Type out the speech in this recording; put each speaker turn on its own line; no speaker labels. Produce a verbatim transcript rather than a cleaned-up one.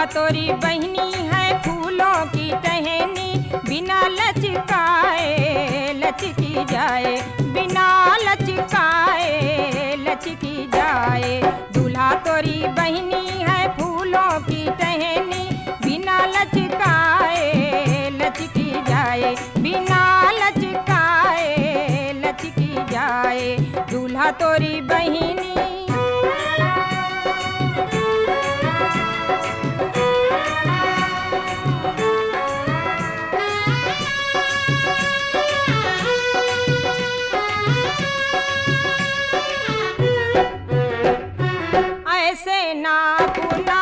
तोरी बहिनी है फूलों की टहनी, बिना लचकाए लचकी जाए, बिना लचकाए लचकी जाए। दूल्हा तोरी बहिनी है फूलों की टहनी, बिना लचकाए लचकी जाए, बिना लचकाए लचकी जाए। दूल्हा तोरी बहिनी ऐसे नाप